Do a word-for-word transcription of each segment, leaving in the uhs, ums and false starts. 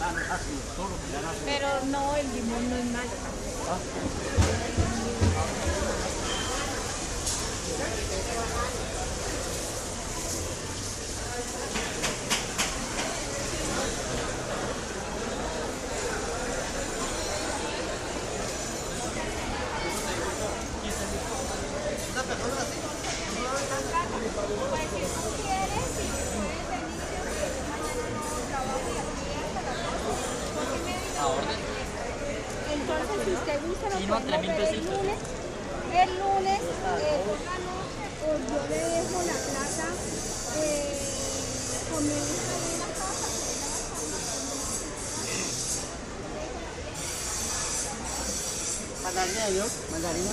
Pero no, el limón no es malo. Pues si tú quieres, si puedes venir, mañana no trabajo y aquí hasta las dos. A orden. Entonces, si usted gusta, lo podemos ver el lunes. El lunes, eh, por la noche, pues yo le dejo la plata eh, con mi hija en la casa. ¿Mandarina yo? ¿Mandarina?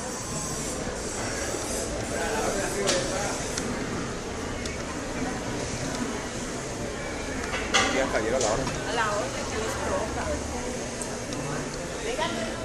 Ya hasta llega la hora. A la hora que les provoca. Venga.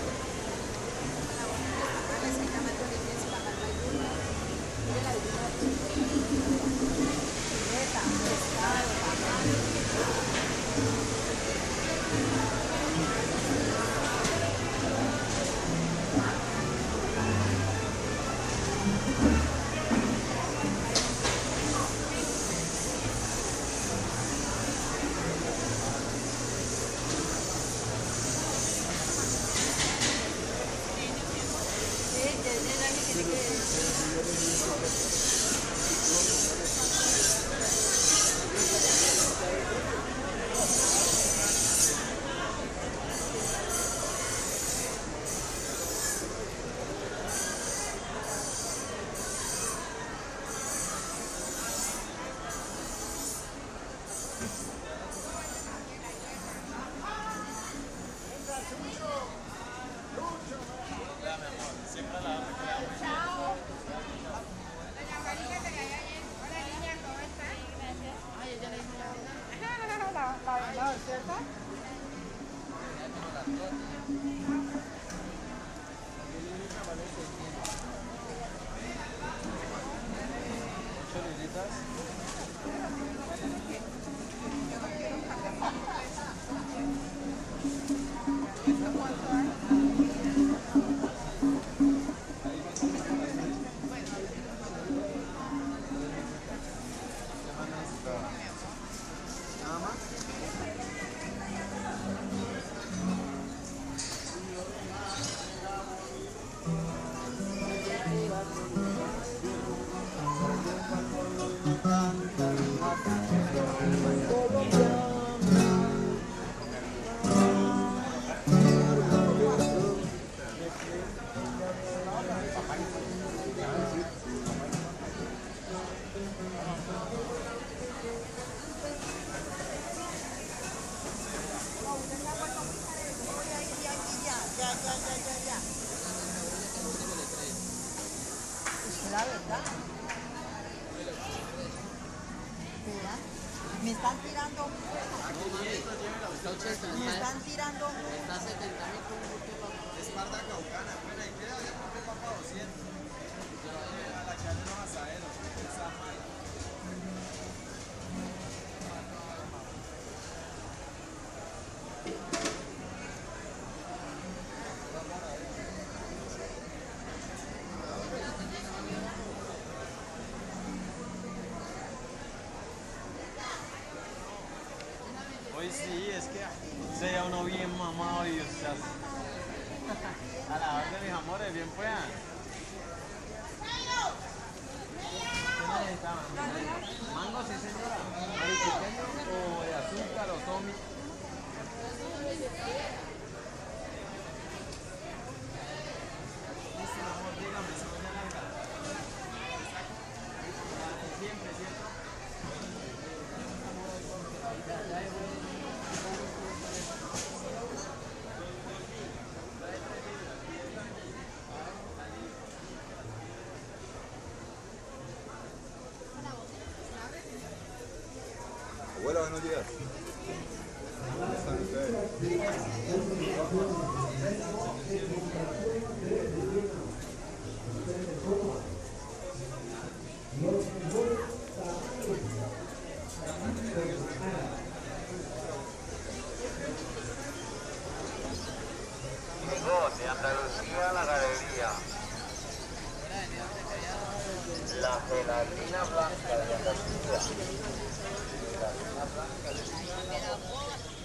La verdad. Me están tirando. Me están tirando. Está setenta mil con un buque papá. Esparta caucana, buena idea, ya compré papá doscientos. A la que hacen los asaderos, esa mala. Hoy sí, es que se ve uno bien mamado y o sea, a la hora de mis amores, bien puedan. ¿Qué necesitaban? ¿Mango, sí señora? ¿Mariqueño o de azúcar o tomi? Listo, mi amor, dígame, se me larga. Siempre, ¿cierto? Abuela, buenos días. ¿Cómo están ustedes? la gelatina blanca de la castilla. Gelatina blanca de